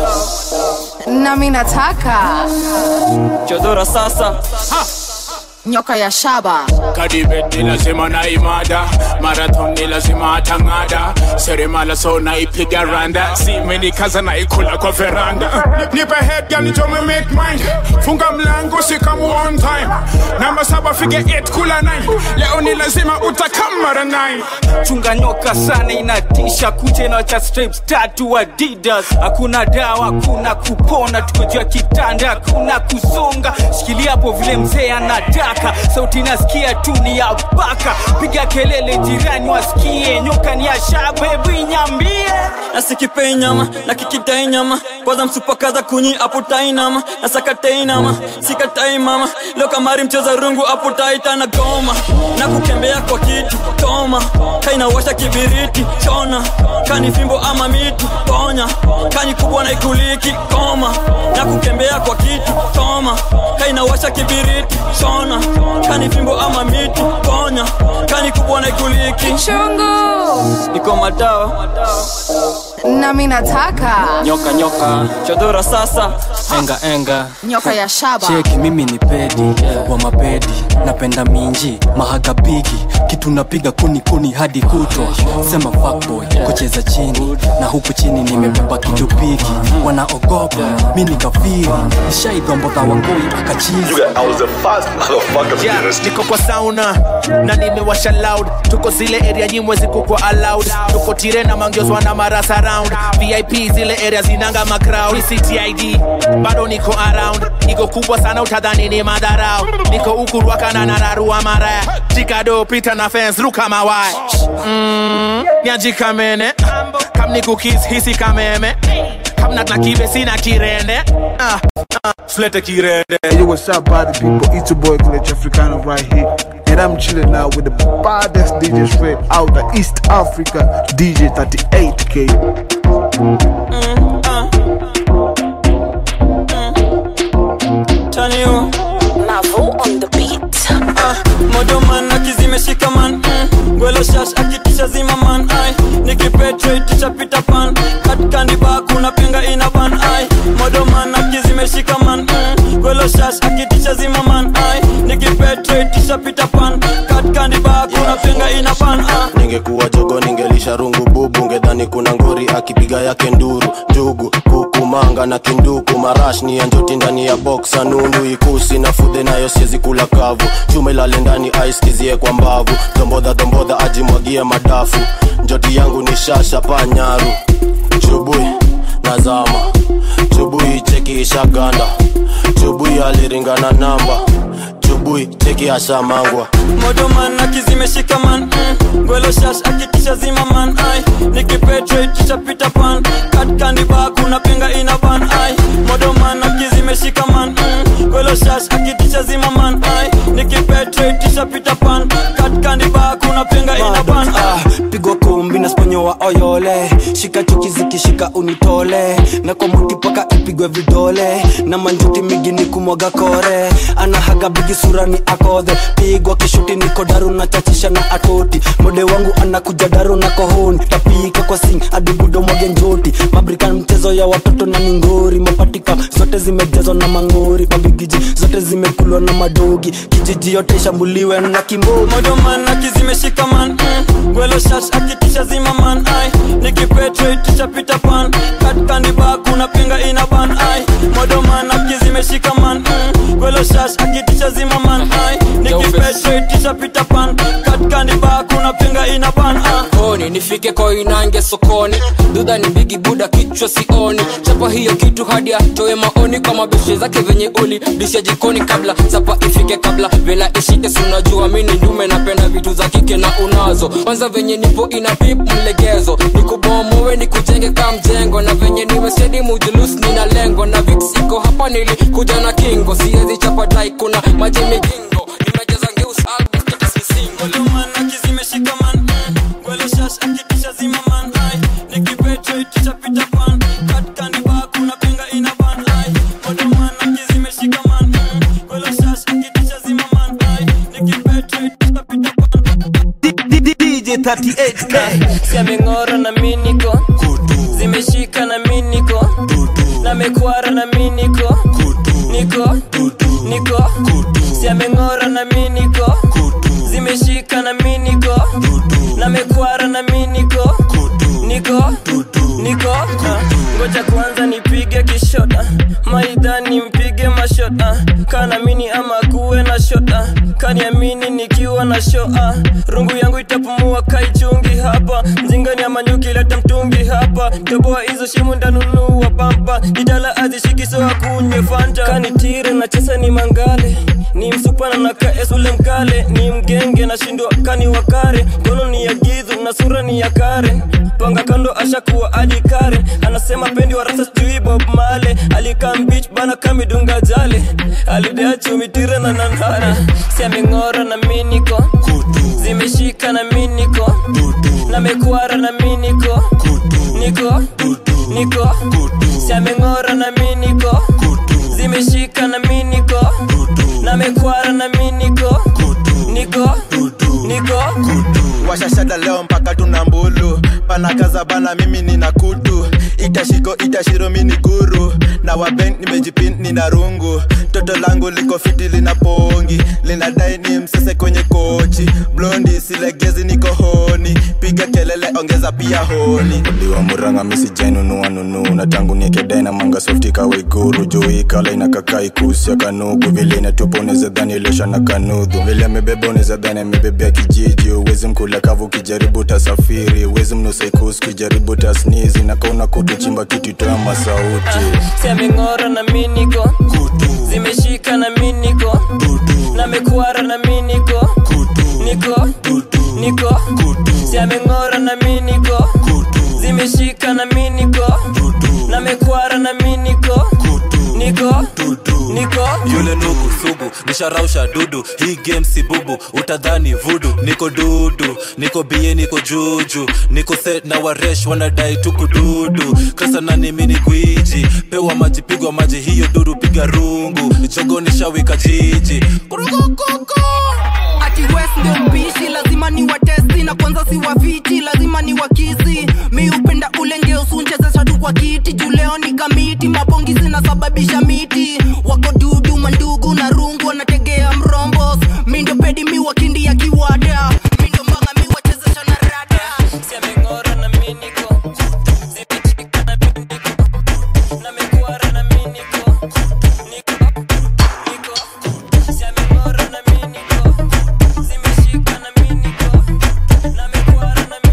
nami nataka
chodora sasa ha.
Nyoka ya shaba
Kadibet ni lazima na imada Marathon ni lazima atangada Seremala so na ipiga randa Simeni kaza na ikula kwa veranda Nipe head girl nitome make mind Funga mlango sikamu on time Namba saba fige eight kula nine Leo ni lazima utakamara nine
Chunga nyoka sana inatisha Kuje na wacha stripes tatu Adidas Hakuna dawa, hakuna kupona Tuko juu ya kitanda, hakuna kusonga Shikilia hapo vile mzee anataka sauti nasikia tu ni ya baka piga kelele jirani wasikie nyoka ni ya shaba hebu inyambie
nasikipei nyama na kikidai nyama kwanza msupa kaza kunyi aputai nama nasakatai nama sikatai mama leo kamari mcheza rungu aputai tana goma na kukembea kwa kitu toma kaina washa kibiriti chona kani fimbo ama miti ponya kani kubwa na ikuliki koma na kukembea kwa kitu toma kaina washa kibiriti chona kani fimbo ama miti ponya kani kubwa na ikuliki
Chungu
niko madao
nami nataka
Nyoka nyoka
chodora sasa
enga enga
nyoka ya shaba
cheki mimi ni pedi yeah. Wa mapedi napenda minji mahaga bigi kitu napiga kuni kuni hadi kutwa sema fuckboy kucheza chini na huku chini nimebeba kitu piki wanaogopa mimi ni kafiri nishaidomboza wangoi akachizi
yeah, niko kwa sauna na nimewasha loud tuko zile area nyimwe ziko kwa allowed tuko tirena mangiozwa na marasa round V I P zile area zinanga macrowd C T I D bado niko around niko kubwa sana utadhani ni madarau niko huku rwakana na narua mara jikado pita na fence ruka mawai mm, nyajika mene kam niku kiss hisi kameme kam na kibe sina kirende ah, ah, flete kirende.
Hey, yo, what's up, party people? It's your boy Glitch Africano right here, and I'm chilling now with the baddest D J straight out of East Africa, D J thirty-eight K.
Mm, uh. mm. Chanio
Mavo on the beat.
Ah, modo man akizimeshika man mm. Gwelo shash akitisha zima man ay. Nikipetre tisha pita pan Kat kandi ba kuna penga ina ban ay. Modo man akizimeshika man mm. Gwelo shash akitisha zima man ay. Nikipetre tisha pita pan Kat kandi ba kuna penga ina ban ay.
Ningekuwa jogo ningelisha rungu bubu ngedhani kuna ngori akipiga yake nduru Jugu, kuku, manga na kinduku Marash ni ya njoti ndani ya boxa nundu Ikusi na fude nayo siezi kula kavu Chuma ilale ndani ice kizie kwa mbavu Dombodha dombodha ajimwagie madafu Njoti yangu ni shasha pa nyaru Chubui nazama Chubui cheki ishaganda Chubui aliringana namba Chubui cheki asha mangwa
Modo man akizimeshika man mm. Gwelo shash akitisha zima man ay. Nikipetre tisha pita pan Kat kandi ba kuna penga ina ban ay. Modo man akizimeshika man mm. Gwelo shash akitisha zima man ay. Nikipetre tisha pita pan Kat kandi ba kuna penga ina ban ay.
Pigwa kumbi na sponyo wa oyole Shika chuki zikishika unitole Na kwa muti paka ipigwe vidole Na manjuti migi ni kumwaga kore Ana haga bigi sura ni akodhe Pigwa kishuti niko daru na chachisha na atoti Mode wangu anakuja daru na kohoni Tapika kwa sing adibudo mwage njoti Mabrikan mchezo ya watoto na ningori Mapatika zote zimejazo na mangori Mabigiji zote zimekulwa na madogi Kijiji yote shambuliwe na kimbogi
Modo man akizimeshika man mm. Gwelo shash akitisha zima man ay. Nikipetre tisha pita pan Kat kandi ba kuna penga ina ban ay. Modo man akizimeshika man mm. Gwelo shash akitisha zima man ay. Nikipetre tisha pita pan Kat kandi katkani ba kuna penga ina ban uh.
Koni nifike koinange sokoni, dudha ni bigi buda kichwa sioni. Chapa hiyo kitu hadi atoe maoni, kama bishe zake venye uli disha jikoni kabla sapa ifike kabla vela ishike. Sunajua mini ndume napenda vitu za kike na unazo. Kwanza venye nipo ina pip mlegezo, nikubomowe nikujenge kama mjengo, na venye niwe steady mujulus nina lengo. Na vix iko hapa nilikuja na kingo, siezi chapa dai kuna maji migingo. Nimejaza ngeus album status ni single.
Luman akizimeshika man, gwelo shash akitisha zima man. Nikipecho itisha pita pan, katkani ba kuna penga ina ban. Luman akizimeshika man, gwelo shash akitisha zima man. Nikipecho itisha pita pan.
D J thirty-eight K
Siamengora na miniko zimeshika na miniko na mekwara na miniko niko niko siamengora na miniko zimeshika na miniko na mekwara na miniko niko niko ngoja kwanza nipige kishota maidani mpige mashota kana mini ama kuwe na shota kaniamini nikiwa na shoa rungu yangu itapumua kaichungi hapa mzingani ama nyuki leta mtungi hapa toboa hizo shimu ndanunua pampa idala azishikiso akunywe fanta kanitire na chesa ni mangale ni msupana na kaes ule mkale ni mgenge na shindwa kani wakare kono ni ya gizu na sura ni ya kare panga kando ashakuwa adikare anasema pendi wa rasa stui Bob Male alikam beach bana kamidunga jale alidea chumitire na nanhara siamengora na miniko zimeshika na miniko na mekwara na miniko niko niko siamengora na miniko zimeshika na miniko na mekwara na miniko niko niko
washashada leo mpaka tunambulu panakaza bana mimi nina kutu itashiko itashiro mini guru na waben nimejipin nina rungu toto langu liko fiti lina pongi linadai ni msese kwenye kochi blondi silegezi niko honi piga kelele ongeza pia honi
Liwa muranga misi jainu nuwa nunu na tangu nieke daina manga softi kawe guru jui kala ina kakai kusia kanugu vile ina tuponeze dhani ilesha na kanudhu vile mebeboneze dhani mebebea kijiji uwezi mkula kavu kijaribu tasafiri uwezi mnusaikus kijaribu tasnizi na kauna kutu chimba kitu toa masauti
siamengora na miniko zimeshika na miniko na mekwara na miniko niko niko siamengora na miniko zimeshika na miniko na mekwara na miniko niko niko
yule nugu sugu nisharausha dudu hii game si bubu utadhani vudu niko dudu niko bie niko juju niko set na waresh wanadai tukududu krasa na nimi ni gwiji pewa maji pigwa maji hiyo dudu piga rungu chogo nishawika jiji kurukukoko
ati west ndio mpishi lazima ni watesti na kwanza si wafiti lazima ni wakizi mi upenda ule ngeo sunchezesha tu kwa kiti juu leo ni kamiti mapongi zinasababisha miti wako dudu mandugu na rungu wanategea mrombos mi ndio pedi mi wakindi ya kiwada mi ndio mbanga mi wachezesha na rada
siamengora na miniko zimeshika na miniko na mekwara na miniko niko niko siamengora na miniko zimeshika na miniko na mekwara na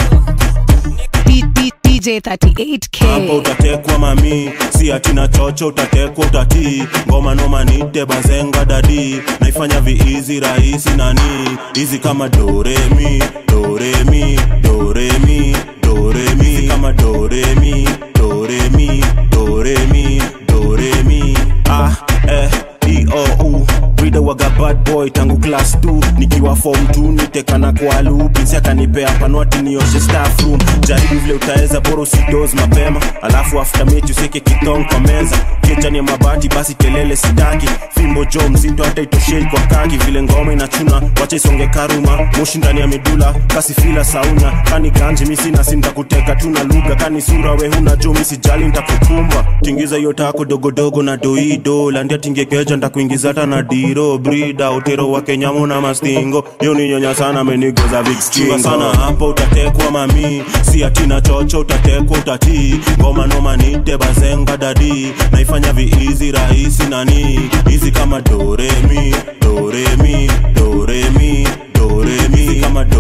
miniko
D J thirty-eight K
hapo utatekwa mami si atina chocho utatekwa utatii ngoma noma nite bazenga dadi naifanya viizi rahisi nani hizi kama doremi doremi doremi doremi kama doremi doremi doremi doremi ah eh E O U Rida waga bad boy tangu class two nikiwa form two nitekana kwa loop binsi akanipea panwati nioshe staff room jaribu vile utaeza boro si dose mapema alafu after meet useke kitong kwa meza kichani ya mabati basi kelele sitaki fimbo jo mzito hata itoshei kwa kaki vile ngoma inachuna wacha isonge karuma moshi ndani ya medula kasi fila sauna kani ganji misi na sinta kuteka tuna lugha kani sura we huna jo misi jali nitakukumba tingiza hiyo tako dogo dogo na doido landia tingekeja ndakuingiza hata na diro brida utero wa Kenyamu na mastingo yo ni nyonya sana menigoza vikstingo sana hapo utatekwa mami si atina chocho utatekwa utatii ngoma noma nite bazenga dadi naifanya viizi rahisi nani hizi kama doremi doremi doremi doremi kama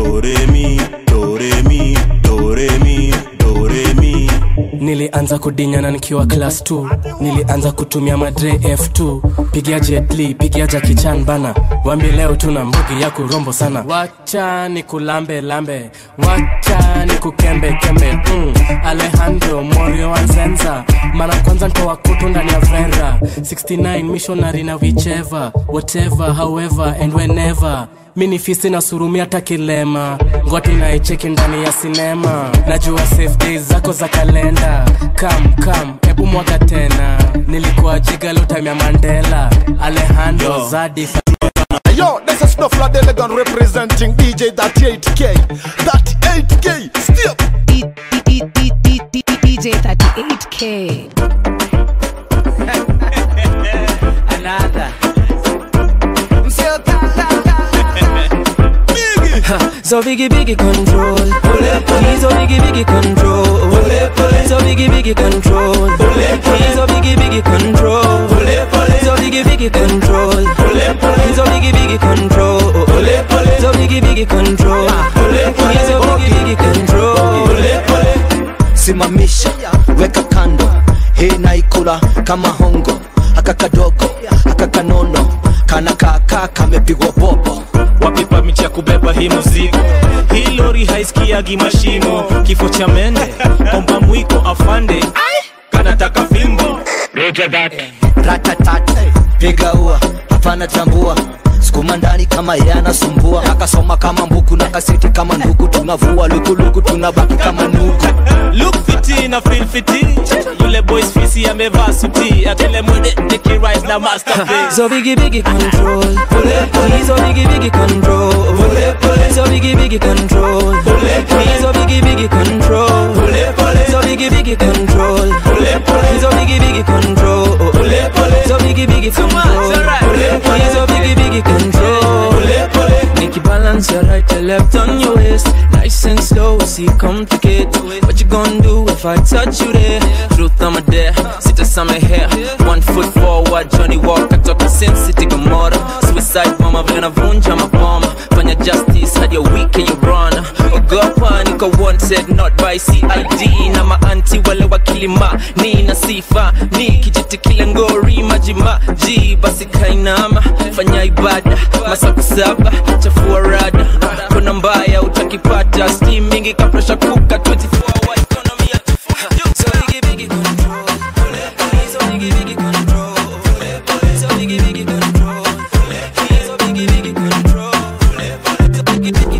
nilianza kudinyana nikiwa class two. Nilianza kutumia madre F two. Pigia Jet Li, pigia Jackie Chan bana. Wambi leo tuna mbugi ya kurombo sana. Wacha ni kulambe lambe, wacha ni kukembe kembe. mm. Alejandro Morio Anzenza, mara kwanza ntoa kutu ndani ya Vera. sixty-nine missionary na whichever, whatever, however and whenever. Mini fisi na surumi hata kilema, ngwati na icheki ndani ya sinema. Najua safe days zako za kalenda. Come, come, ebu mwaka tena. Nilikuwa jiga lo time ya Mandela. Alejandro Yo. Zadi
Yo, this is Snuff La Delegan representing D J thirty-eight K. thirty-eight K, still
D J thirty-eight K.
Another.
So biggie biggie control, he's so biggie biggie control, so biggie biggie control, he's so biggie biggie control, so biggie biggie control, he's so biggie biggie control, so biggie biggie control, he's so biggie biggie control.
Simamisha, weka kando, hii naikula kama hongo, haka kadogo, haka kanono, kana kaka kamepigwa bobo.
Wapipa micha kubeba hii mzigo, hii lori haisikiagi mashimo. Kifo cha mende, omba mwiko afande, kanataka fimbo.
Ratatat, piga ua, hapana tambua. Skuma ndani kama yana sumbua. Akasoma kama mbuku na kaseti kama nduku. Tunavua luku luku tunabaki kama nuku.
Look fiti na feel fiti, yule boys fisi amevaa suti. Atele mwede neki rise na masterpiece.
So biggie biggie control, he's so biggie biggie control, so biggie biggie control, he's so biggie biggie control, so biggie biggie control, he's so biggie biggie control, so biggie biggie control, he's so biggie biggie control. Make you balance your right to left on your waist, nice and slow, see complicate. What you gonna do if I touch you there? Truth I'm a dare, sit a summer hair. One foot forward, Johnny Walker, toka Sin City Gomorrah. Suicide bomber, vile navunja maboma. Fanya justice, hadi your week and you run. Ogopa, niko wanted, not by C I D. Na ma-anti wale wakilima, ni na sifa. Ni kijiti kile ngori, majima G, basi kainama, fanya ibada. Masaku saba, chafua rada. Kuna mbaya, utakipata. Steam mingi ka pressure cooker, twenty-four hour economy ya tufudu. So biggie biggie control, so biggie biggie control, so biggie biggie control, so biggie biggie control, so biggie biggie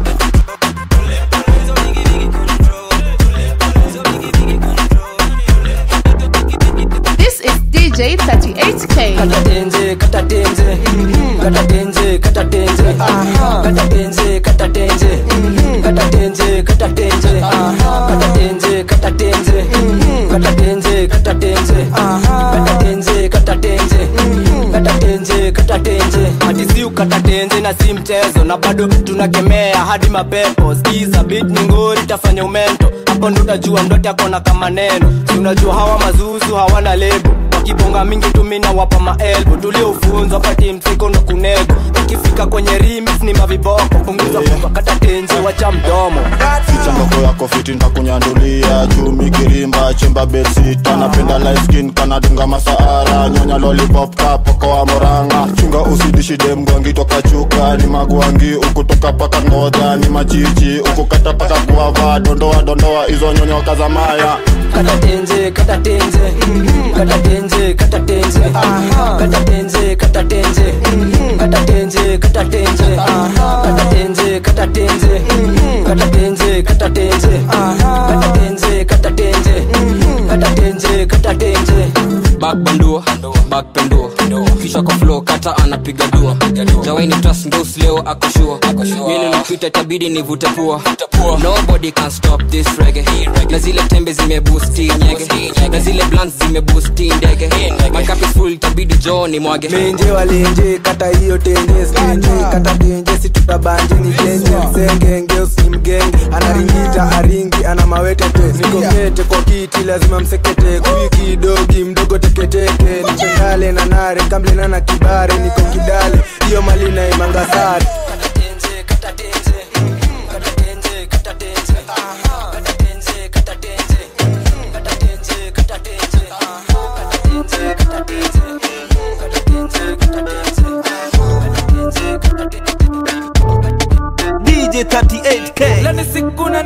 control.
This is D J thirty-eight K.
Kata tenze, kata tenze, kata tenze, kata tenze, kata tenze, kata tenze, kata tenze, kata tenze, kata tenze, kata tenze, kata tenze, kata tenze, kata tenze, kata tenze, kata tenze, kata tenze. Hadi si ukata tenze na si mchezo, na bado tunakemea hadi mapepo. Skiza beat ni ngori tafanya umento, hapo ndo utajua mdote akona kama neno. Si unajua hawa mazuzu hawana lebo, kibonga mingi tumina wapa maelbo. Tuliofunzwa pati msiko na kunego, ikifika kwenye remix ni maviboko. Punguza funga kata tenzi wacha mdomo.
Ficha ndoko yako fiti ntakunyandulia. Chumi kirimba chimba bedsita. Napenda light skin kanadunga masaara. Nyonya lollipop kapoko wa moranga. Chunga usidishi dem gwangi toka chuka. Ni magwangi ukutoka paka ngoja. Ni machichi ukukata paka kuava. Dondoa dondoa izo nyonyo kazamaya.
Kata tenze, kata tenze, kata tenze, kata tenze, kata tenze, kata tenze, kata tenze, kata tenze, kata tenze, kata tenze, kata tenze, kata tenze, kata tenze, kata tenze, kata tenze, kata tenze.
Back bandua, back pendua, kisha kwa flow kata anapiga dua. Jawaini trust ndo leo akoshua. Mimi napita itabidi nivute pua. Nobody can stop this reggae. Na zile tembe zimeboosti nyege, na zile blunts zimeboosti ndege. My cup is full itabidi Johnny mwage.
Menje walenje kata hiyo tenje, skenje kata tenje si tutabanje ni tenje. Msenge ngeo si mgenge, anaringita aringi ana mawete te. Niko kete kwa kiti lazima msekete, kuiki dogi mdogo teke teke. Nipendale na nare kamble na kibare, niko kidale hiyo mali na imangasari.
Kata tenze, kata tenze, kata tenze, kata tenze, kata tenze, kata tenze, kata tenze, kata tenze.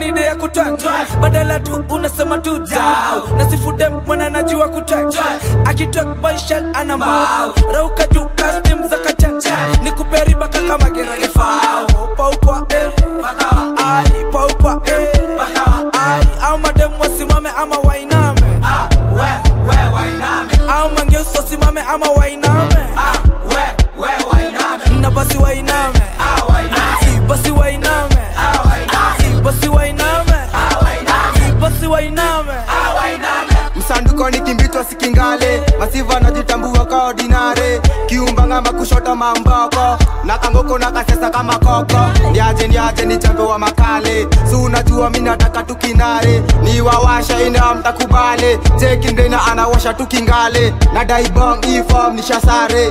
nide ya kutwang badala tu unasema tu down na sifude mwana najua kutwang akitok boy shell ana mau rauka juu custom za kachacha nikuperi baka kama gerage fao pa upa eh baka ai pa upa eh baka ai au madem wasimame ama wainame ah we we wainame au mangeso simame ama wainame ah we we wainame na basi wainame ah wainame basi wainame ah wainame basi wainame ah wainame basi wainame ah wainame
msanduko ni kimbitwa sikingale masiva najitambua ka ordinary kiumbanga makushota mamboko na kangoko na kasesa kama koko niaje niaje ni chambe wa makale si unajua mimi nataka tukinare ni wawasha ina mtakubale cheki ndena anawasha tukingale na daibong ifom ni shasare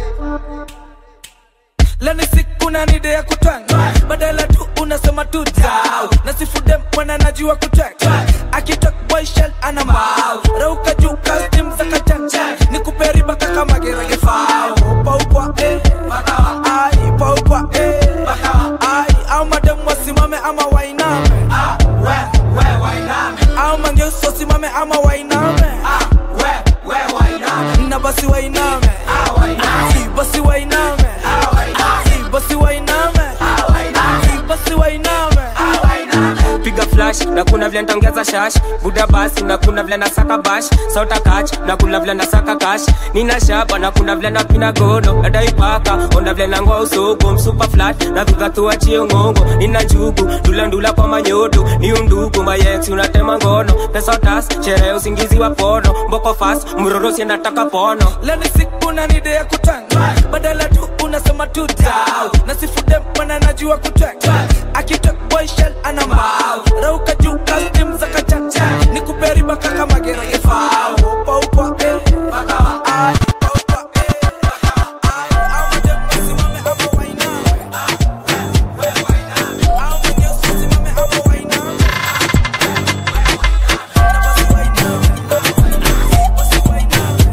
lani siku na nide ya kutwanga badala tu unasema tu down na sifude mwana najua kutwanga akitok boy shell ana mau rauka juu custom za kachacha nikuperi baka kama gerage fao pa upa eh baka ai pa upa eh baka ai au madem wasimame ama wainame ah we we wainame au mangeso simame ama wainame ah we we wainame na basi wainame ah wainame basi wainame ah wainame basi wainame ah wainame basi wainame ah wainame
piga flash na kuna vile nitaongeza shash buda basi na kuna vile nasaka bash sauta catch na kuna vile nasaka cash nina shaba na kuna vile napina gono nadai paka onda vile nangoa usoko msuper flat na viva tuachie ngongo nina njugu ndula ndula kwa manyodo ni undugu mayex unatema ngono pesa tas sherehe usingizi wa pono mboko fast mrorosi nataka pono
leni siku na nide ya kutanga badala tu unasema tu down na sifude mwana najua kutanga akitok boy shell ana mau rauka juu custom za kachacha nikuperi baka kama gerage fao pa upa eh baka ai pa upa eh baka ai au madem wasimame ama wainame we wainame au mangeso simame ama wainame na basi wainame basi wainame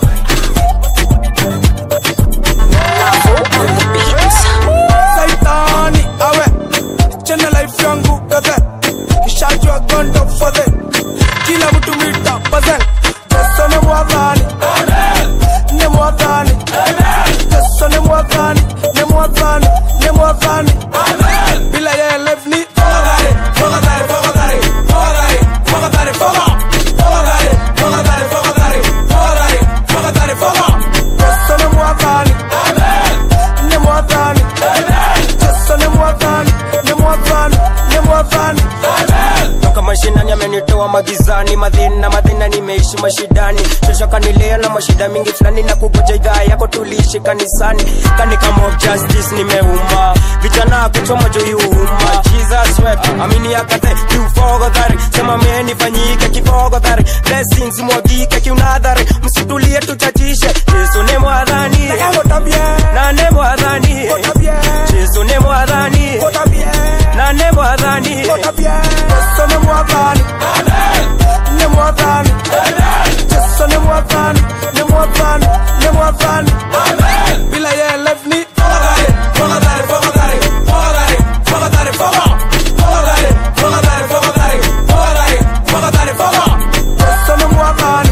Saitani awe chana life yangu kaze kishajua gondo fadhe kila mtu mita puzzle Yesu ni mwadhani ni mwadhani Yesu ni mwadhani ni mwadhani ni mwadhani bila yeye life ni fogadare fogadare fogadare fogadare fogadare fogadare fogadare fogadare fogadare fogadare fogadare Yesu ni mwadhani ni mwadhani Yesu ni mwadhani ni mwadhani ni mwadhani
toka mashinani amenitoa magizani madhina madhina nimeishi mashidani shoshoka nilea na mashida mingi fulani na kugoja idhaa yako tuliishi kanisani kani kama of justice nimeuma vijana kuchoma joyuma Jesus wept amini akate you fogodhari sema meni fanyike kifogodhari blessings mwagike kiunadhari msitulie tuchachishe Yesu ni mwadhani na ne mwadhani Yesu ni mwadhani na ne mwadhani
Yesu ni mwadhani ni mwadhani Yesu ni mwadhani ni mwadhani ni mwadhani bila yeye life ni fogadare fogadare fogadare fogadare fogadare fogadare fogadare fogadare fogadare fogadare fogadare Yesu ni mwadhani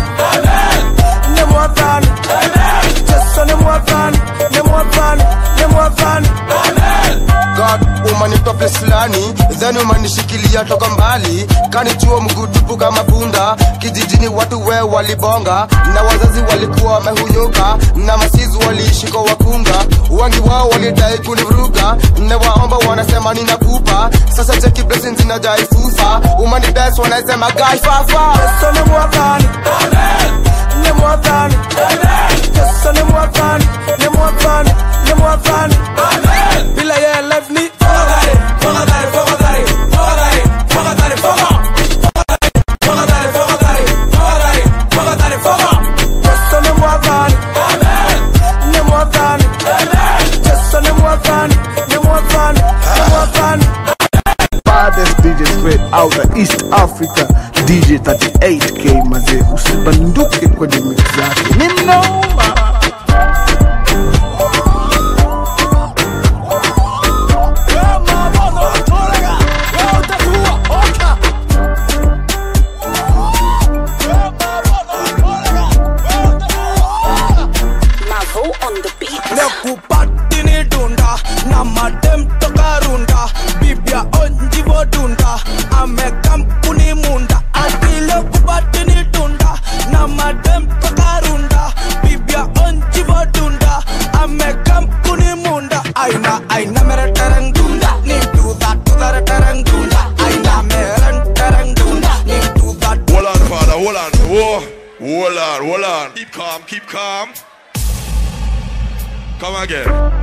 ni mwadhani Yesu ni mwadhani ni mwadhani ni mwadhani
God umanitoa place fulani then umanishikilia toka mbali kanichuo mguu tupu kama punda kijijini watu we walibonga na wazazi walikuwa wamehunyuka na masizu waliishi kwa wakunga wengi wao walidai kunivuruga newaomba wanasema ninakupa sasa cheki blessings zinajai fufa umani best wanasema guy fafa
Yesu ni mwadhani ni mwadhani Yesu ni mwadhani ni mwadhani ni mwadhani bila yeye life ni fogadare fogadare fogadare fogadare fogadare fogadare fogadare fogadare fogadare fogadare Yesu ni mwadhani ni mwadhani Yesu ni mwadhani ni mwadhani ni mwadhani
baddest D J straight out of East Africa D J thirty-eight K mazee usibanduke kwenye mix zake ni mnoma
aina mere tereng dunda. Ni do that to that tereng dunda. Aina mere tereng dunda. Ni do that.
Hold on, father, hold on. Whoa. Hold on, hold on. Keep calm, keep calm. Come again.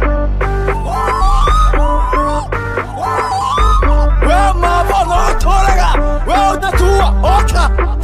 Well, my father, Toraga. Well, the two, okay.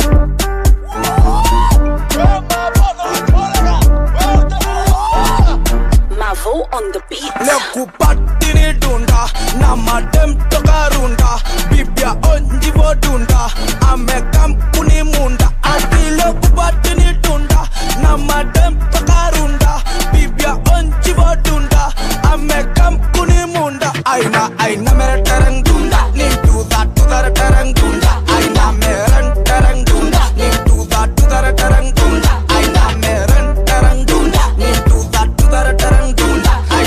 Mavo on the beat.
Lekupatini dunda, na madem toka runda, bibia onjivo dunda, amekam kuni munda. Ati lekupatini dunda, na madem toka runda, bibia onjivo dunda, amekam kuni munda. Aina aina mere tereng dunda, ni do that to that tereng dunda. Aina mere tereng dunda, ni do that to that tereng dunda. Aina mere tereng dunda, ni do that to that tereng dunda.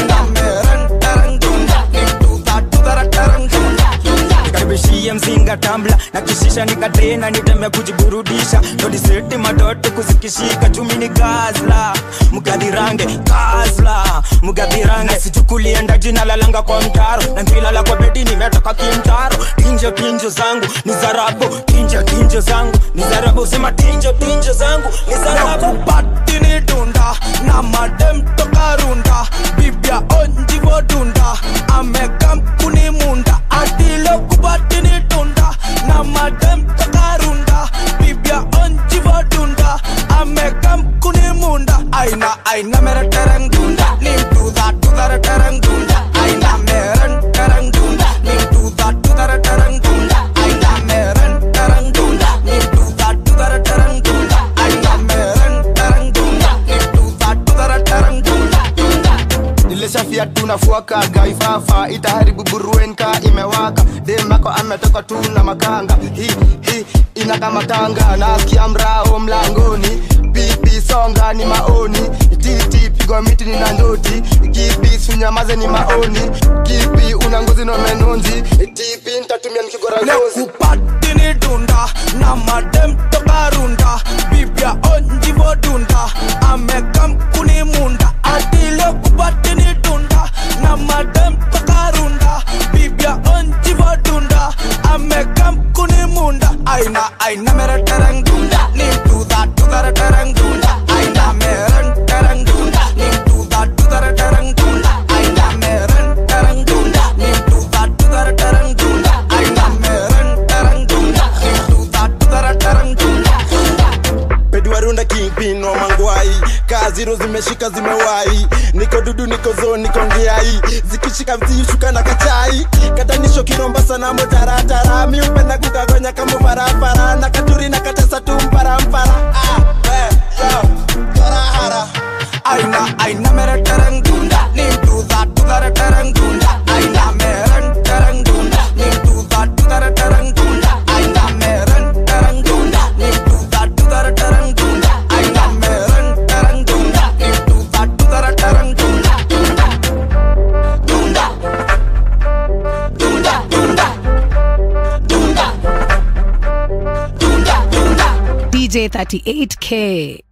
Nikaribishie mzinga tambla na kishisha nikatena nitemea kujiburudisha Todi seti madoto kuzikishika chumi ni gazla Mugadhirange, gazla Mugadhirange, sichukulie ndaji na lalanga kwa mtaro Na ngilala kwa bedi nimetoka kimtaro Tinjo tinjo zangu, ni zarabu Tinjo tinjo zangu, ni zarabu Sema tinjo tinjo zangu, ni zarabu
Nakupati ni dunda, na madem toka runda Bibia onjivo dunda, amekam kuni munda Adile kupati ni dunda, na madem toka runda Bibia onjivo dunda, amekam kuni munda Aina aina mere tereng dunda, ni do that to that tereng dunda Aina mere tereng dunda, ni do that to that tereng dunda Aina mere tereng dunda, ni do that to that tereng dunda Aina mere tereng dunda, ni do that to that tereng dunda
Nilishafia tunafuaka gaifafa itaharibu buruenka imewaka demako ametoka tu na makanga hi hi ina kama tanga nasikia mrao mlangoni pipi songa ni maoni titi pigo miti ni nandoti kipi sunyamaze ni maoni kipi una ngozi no menonzi tipi nitatumia nikigora ngozi
Lekupati ni dunda na madem toka runda bibia onjivo dunda amekam kuni munda Adile kupati ni dunda na madem toka runda bibia onjivo dunda amekam kuni munda Aina aina mere tereng dunda ni do that to that tereng dunda Aina mere tereng dunda ni do that to that tereng dunda Aina mere tereng dunda ni do that to that tereng dunda Aina mere tereng dunda ni do that to that tereng dunda
Pedwarunda kingpin no mangwai Kaziro zimeshika zimewai Niko dudu niko zo niko ngiai Zikishika mzi shuka na kachai Katanisho kiromba sana motaratara Mi upenda kukagonya kama farafara Na katuri na katesa tu mpara mpara Ah, eh, yo, tarahara
Aina aina mere tereng dunda ni do that to that tereng dunda Aina mere tereng dunda ni do that to that tereng dunda Aina mere tereng dunda ni do that to that tereng dunda Aina mere tereng dunda ni do that to that tereng dunda Dunda Dunda Dunda Dunda Dunda Dunda
D J thirty-eight K